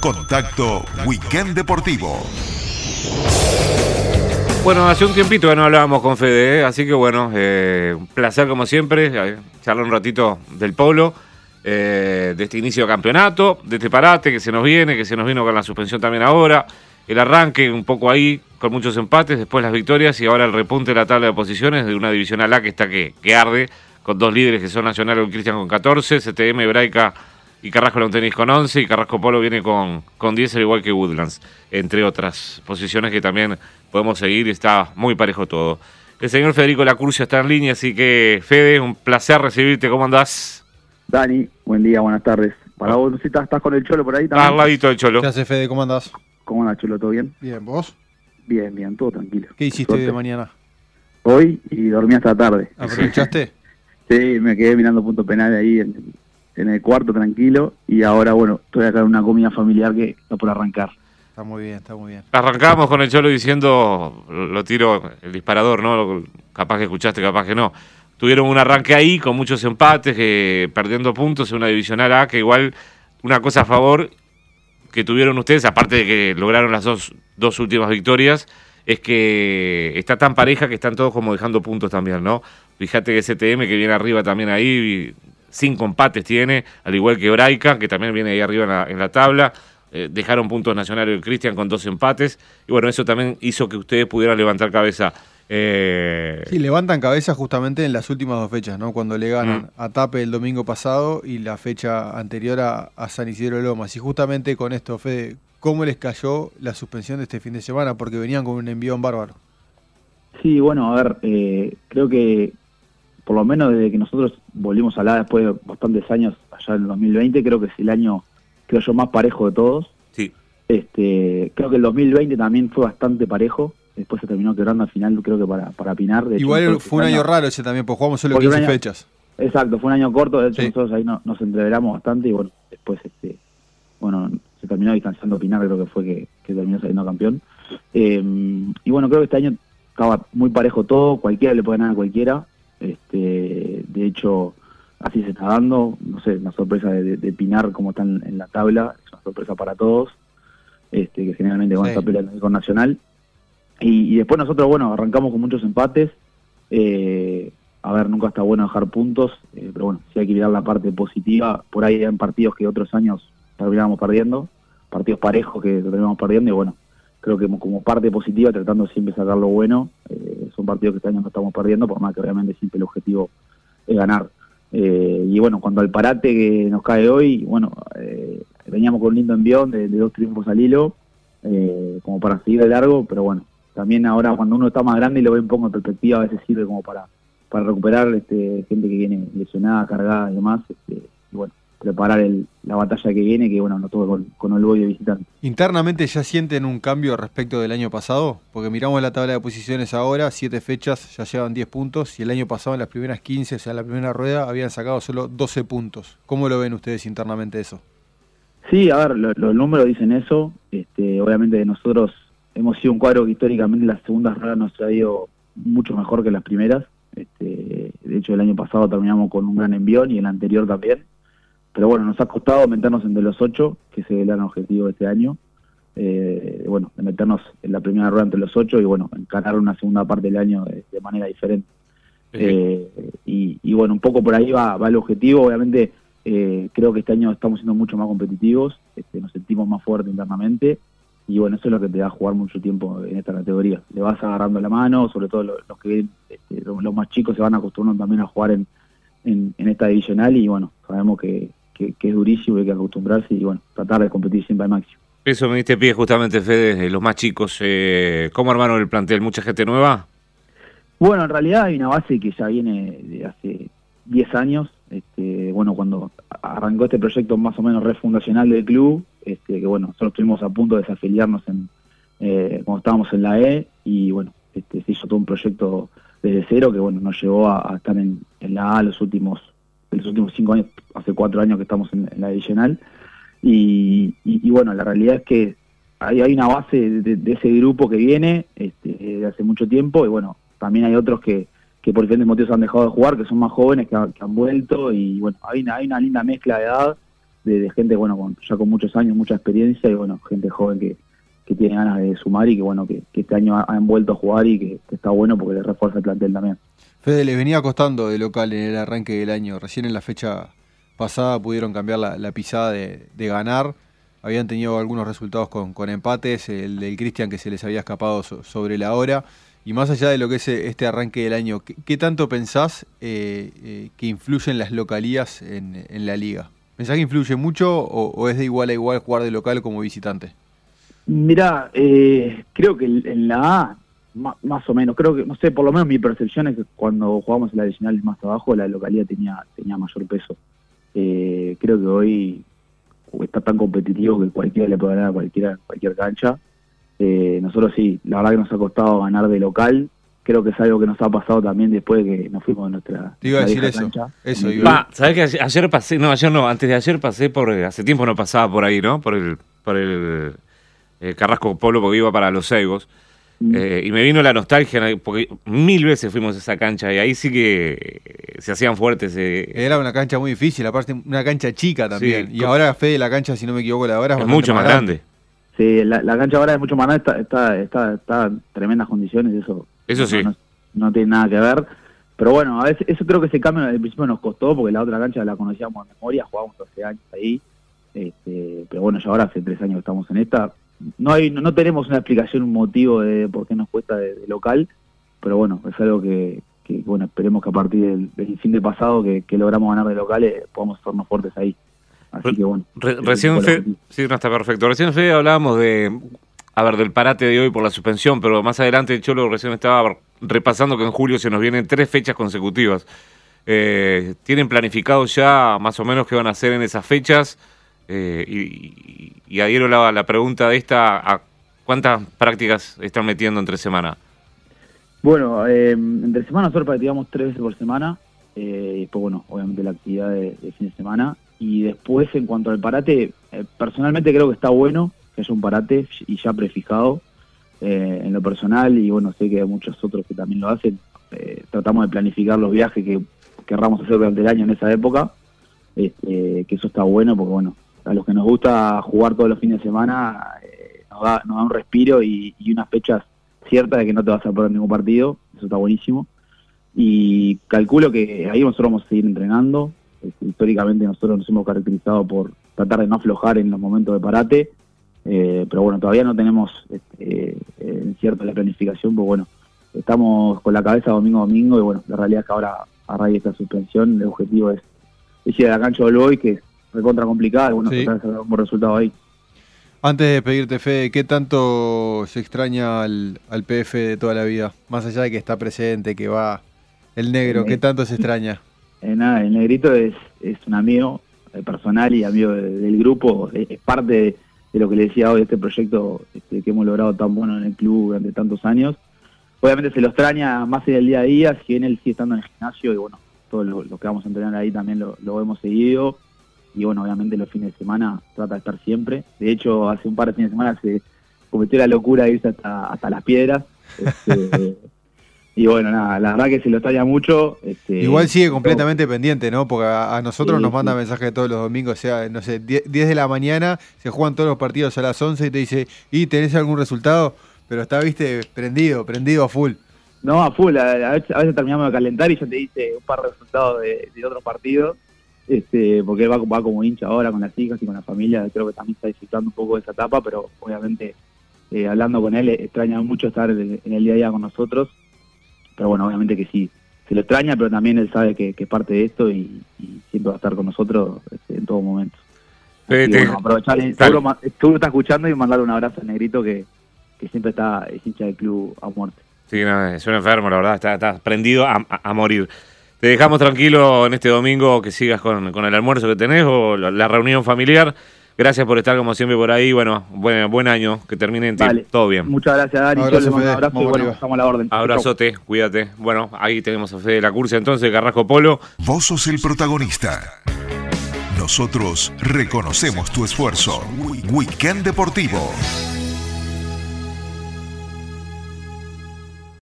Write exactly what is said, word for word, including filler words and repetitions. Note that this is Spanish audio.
Contacto Weekend Deportivo. Bueno, hace un tiempito que no hablábamos con Fede, ¿eh? Así que bueno, eh, un placer como siempre, eh, charlar un ratito del polo, eh, de este inicio de campeonato, de este parate que se nos viene, que se nos vino con la suspensión también ahora, el arranque un poco ahí, con muchos empates, después las victorias y ahora el repunte de la tabla de posiciones de una divisional A que está que, que arde, con dos líderes que son Nacional y Cristian con catorce, C T M, Hebraica y Carrasco Lawn Tennis con once, y Carrasco Polo viene con, con diez, al igual que Woodlands, entre otras posiciones que también podemos seguir, y está muy parejo todo. El señor Federico Lacurcio está en línea, así que, Fede, un placer recibirte. ¿Cómo andás? Dani, buen día, buenas tardes. Para vos, ¿sí estás, estás con el Cholo por ahí también? Al ladito del Cholo. ¿Qué hace, Fede? ¿Cómo andás? ¿Cómo andás, Cholo? ¿Todo bien? Bien, ¿vos? Bien, bien, todo tranquilo. ¿Qué hiciste hoy de mañana? Hoy y dormí hasta tarde. ¿Aprovechaste? Sí, me quedé mirando punto penal ahí en, en el cuarto tranquilo, y ahora, bueno, estoy acá en una comida familiar que está por arrancar. Está muy bien, está muy bien. Arrancábamos con el Cholo diciendo, lo tiro el disparador, ¿no? Capaz que escuchaste, capaz que no. Tuvieron un arranque ahí con muchos empates, que perdiendo puntos en una divisional A, que igual una cosa a favor que tuvieron ustedes, aparte de que lograron las dos, dos últimas victorias, es que está tan pareja que están todos como dejando puntos también, ¿no? Fíjate que C T M, que viene arriba también ahí, cinco empates tiene, al igual que Hebraica, que también viene ahí arriba en la, en la tabla. Eh, dejaron puntos Nacional y Cristian con dos empates, y bueno, eso también hizo que ustedes pudieran levantar cabeza. Eh... Sí, levantan cabeza justamente en las últimas dos fechas, ¿no? Cuando le ganan mm. a Tape el domingo pasado y la fecha anterior a, a San Isidro de Lomas. Y justamente con esto, Fede, ¿cómo les cayó la suspensión de este fin de semana? Porque venían con un envión bárbaro. Sí, bueno, a ver, eh, creo que por lo menos desde que nosotros volvimos a la después de bastantes años, allá en el dos mil veinte, creo que es el año, creo yo, más parejo de todos. Sí. Este, creo que el dos mil veinte también fue bastante parejo. Después se terminó quebrando al final, creo que para, para Pinar. De Igual hecho, fue un año, año raro ese también, pues jugamos solo quince año, fechas. Exacto, fue un año corto, de hecho sí. nosotros ahí no, nos entreveramos bastante, y bueno, después este bueno se terminó distanciando Pinar, creo que fue que, que terminó saliendo campeón. Eh, y bueno, creo que este año estaba muy parejo todo, cualquiera le puede ganar a cualquiera. Este, de hecho, así se está dando, no sé, una sorpresa de, de, de Pinar como están en la tabla, es una sorpresa para todos, este, que generalmente van a estar peleando con Nacional. Y, y después nosotros, bueno, arrancamos con muchos empates. Eh, a ver, nunca está bueno dejar puntos, eh, pero bueno, si hay que mirar la parte positiva, por ahí hay partidos que otros años terminábamos perdiendo, partidos parejos que terminamos perdiendo, y bueno, creo que como parte positiva, tratando siempre de sacar lo bueno, eh, son partidos que este año no estamos perdiendo, por más que obviamente siempre el objetivo es ganar. Eh, y bueno, cuando al parate que nos cae hoy, bueno, eh, veníamos con un lindo envión de, de dos triunfos al hilo, eh, como para seguir de largo, pero bueno, también ahora cuando uno está más grande y lo ve un poco en perspectiva, a veces sirve como para, para recuperar este, gente que viene lesionada, cargada y demás, este, y bueno, preparar el, la batalla que viene, que bueno, no todo con, con el boy de visitante. ¿Internamente ya sienten un cambio respecto del año pasado? Porque miramos la tabla de posiciones ahora, siete fechas, ya llevan diez puntos, y el año pasado en las primeras quince, o sea, en la primera rueda, habían sacado solo doce puntos. ¿Cómo lo ven ustedes internamente eso? Sí, a ver, lo, los números dicen eso. Este, obviamente nosotros hemos sido un cuadro que históricamente las segundas ruedas nos ha ido mucho mejor que las primeras. Este, de hecho, el año pasado terminamos con un gran envión, y el anterior también. Pero bueno, nos ha costado meternos entre los ocho, que es el gran objetivo de este año. Eh, bueno, de meternos en la primera rueda entre los ocho y bueno, encarar una segunda parte del año de, de manera diferente. Sí. Eh, y, y bueno, un poco por ahí va, va el objetivo. Obviamente, eh, creo que este año estamos siendo mucho más competitivos, este, nos sentimos más fuertes internamente, y bueno, eso es lo que te da a jugar mucho tiempo en esta categoría. Le vas agarrando la mano, sobre todo los, los que este, los, los más chicos se van acostumbrando también a jugar en, en, en esta divisional, y bueno, sabemos que Que, que es durísimo, hay que acostumbrarse y bueno, tratar de competir siempre al máximo. Eso me diste pie justamente, Fede, los más chicos. Eh, ¿Cómo armaron el plantel? ¿Mucha gente nueva? Bueno, en realidad hay una base que ya viene de hace diez años. Este, bueno, cuando arrancó este proyecto más o menos refundacional del club, este, que bueno, nosotros estuvimos a punto de desafiliarnos en, eh, cuando estábamos en la E, y bueno, este, se hizo todo un proyecto desde cero que bueno, nos llevó a, a estar en, en la A los últimos en los últimos cinco años, hace cuatro años que estamos en, en la divisional, y, y, y bueno, la realidad es que hay, hay una base de, de ese grupo que viene este, de hace mucho tiempo, y bueno, también hay otros que, que por diferentes motivos han dejado de jugar, que son más jóvenes, que, ha, que han vuelto, y bueno, hay una, hay una linda mezcla de edad, de, de gente, bueno, con, ya con muchos años, mucha experiencia y bueno, gente joven que, que tiene ganas de sumar y que bueno, que, que este año ha, ha vuelto a jugar y que, que está bueno porque le refuerza el plantel también. Fede, les venía costando de local en el arranque del año. Recién en la fecha pasada pudieron cambiar la, la pisada de, de ganar. Habían tenido algunos resultados con, con empates, el del Cristian que se les había escapado so, sobre la hora. Y más allá de lo que es este arranque del año, ¿qué, qué tanto pensás eh, eh, que influyen las localías en, en la liga? ¿Pensás que influye mucho o, o es de igual a igual jugar de local como visitante? Mirá, eh, creo que en la A, más, más o menos, creo que, no sé, por lo menos mi percepción es que cuando jugamos en la adicional más abajo, la localidad tenía tenía mayor peso. Eh, creo que hoy está tan competitivo que cualquiera le puede ganar a cualquiera, cualquier cancha. Eh, nosotros sí, la verdad que nos ha costado ganar de local. Creo que es algo que nos ha pasado también después de que nos fuimos de nuestra. Te iba a decir eso. Cancha. Eso Eh, Va, ¿sabés que ayer pasé? No, ayer no, antes de ayer pasé por. Hace tiempo no pasaba por ahí, ¿no? Por el. Por el eh, Carrasco Polo, porque iba para Los Seigos. mm. Eh, y me vino la nostalgia, porque mil veces fuimos a esa cancha y ahí sí que eh, se hacían fuertes. Eh. Era una cancha muy difícil, aparte una cancha chica también. Sí. Y ahora, Fede, la cancha, si no me equivoco, la de ahora es, Es bastante mucho más grande. Sí, la, la cancha ahora es mucho más grande, está, está, está, está en tremendas condiciones, eso. Eso no, sí. No, no tiene nada que ver. Pero bueno, a veces eso creo que ese cambio al principio nos costó porque la otra cancha la conocíamos de memoria, jugábamos hace años ahí. Este, pero bueno, ya ahora hace tres años que estamos en esta. No hay, no, no tenemos una explicación, un motivo de por qué nos cuesta de, de local, pero bueno, es algo que, que bueno, esperemos que a partir del, del fin de pasado que, que logramos ganar de locales podamos hacernos fuertes ahí. Así Re, que bueno. Re, recién, Fe, sí, no está perfecto. Recién, Fede, hablábamos de, a ver, del parate de hoy por la suspensión, pero más adelante el Cholo recién estaba repasando que en julio se nos vienen tres fechas consecutivas. Eh, ¿Tienen planificado ya más o menos qué van a hacer en esas fechas? Eh, y, y adhiero la, la pregunta de esta, ¿a cuántas prácticas están metiendo entre semana? Bueno, eh, entre semana nosotros practicamos tres veces por semana, eh, y después, bueno, obviamente la actividad de, de fin de semana, y después en cuanto al parate, eh, personalmente creo que está bueno que haya un parate y ya prefijado eh, en lo personal, y bueno, sé que hay muchos otros que también lo hacen. Eh, tratamos de planificar los viajes que querramos hacer durante el año en esa época, este, que eso está bueno porque bueno, a los que nos gusta jugar todos los fines de semana eh, nos, da, nos da un respiro y, y unas fechas ciertas de que no te vas a perder ningún partido, eso está buenísimo. Y calculo que ahí nosotros vamos a seguir entrenando. Este, históricamente nosotros nos hemos caracterizado por tratar de no aflojar en los momentos de parate, eh, pero bueno, todavía no tenemos este, eh, cierta la planificación, pues bueno, estamos con la cabeza domingo a domingo y bueno, la realidad es que ahora a raíz de esta suspensión el objetivo es, es ir a la cancha del Boy, que es recontra complicada, y bueno, Sí. tratar de sacar un buen resultado ahí. Antes de pedirte, Fede, ¿qué tanto se extraña al, al P F de toda la vida? Más allá de que está presente, que va el negro, ¿qué tanto se extraña? Eh, nada, el Negrito es, es un amigo eh, personal y amigo de, del grupo, es, es parte de, de lo que le decía hoy, este proyecto este, que hemos logrado tan bueno en el club durante tantos años. Obviamente se lo extraña más en el día a día, si bien él sigue estando en el gimnasio y bueno, todo lo, lo que vamos a entrenar ahí también lo, lo hemos seguido. Y bueno, obviamente los fines de semana trata de estar siempre. De hecho, hace un par de fines de semana se cometió la locura de irse hasta, hasta Las Piedras. Este, y bueno, nada, la verdad que se lo extraña mucho. Este, Igual sigue completamente pendiente, ¿no? Porque a, a nosotros Sí, nos manda sí. mensajes todos los domingos, o sea, no sé, diez de la mañana, se juegan todos los partidos a las once y te dice, ¿y tenés algún resultado? Pero está, viste, prendido, prendido a full. No, a full, a, a, veces, a veces terminamos de calentar y yo te dice un par de resultados de, de otros partidos. Este, porque él va, va como hincha ahora con las hijas y con la familia, creo que también está disfrutando un poco de esa etapa, pero obviamente eh, hablando con él extraña mucho estar en el día a día con nosotros, pero bueno, obviamente que sí, se lo extraña, pero también él sabe que, que es parte de esto y, y siempre va a estar con nosotros este, en todo momento. Eh, Así, te- bueno, aprovecharle, Dale. seguro, seguro está escuchando y mandarle un abrazo al Negrito que, que siempre está, es hincha del club a muerte. Sí, no, es un enfermo, la verdad, está, está prendido a, a, a morir. Te dejamos tranquilo en este domingo, que sigas con, con el almuerzo que tenés o la, la reunión familiar. Gracias por estar como siempre por ahí. Bueno, buen, buen año, que termine en ti. Vale. Todo bien. Muchas gracias, Dani. Abrazo, Yo le mando un Fede. abrazo y Vamos bueno, arriba. estamos a la orden. Chau. Abrazote, cuídate. Bueno, ahí tenemos a Fede de la Cursa entonces, Carrasco Polo. Vos sos el protagonista. Nosotros reconocemos tu esfuerzo. Weekend Deportivo.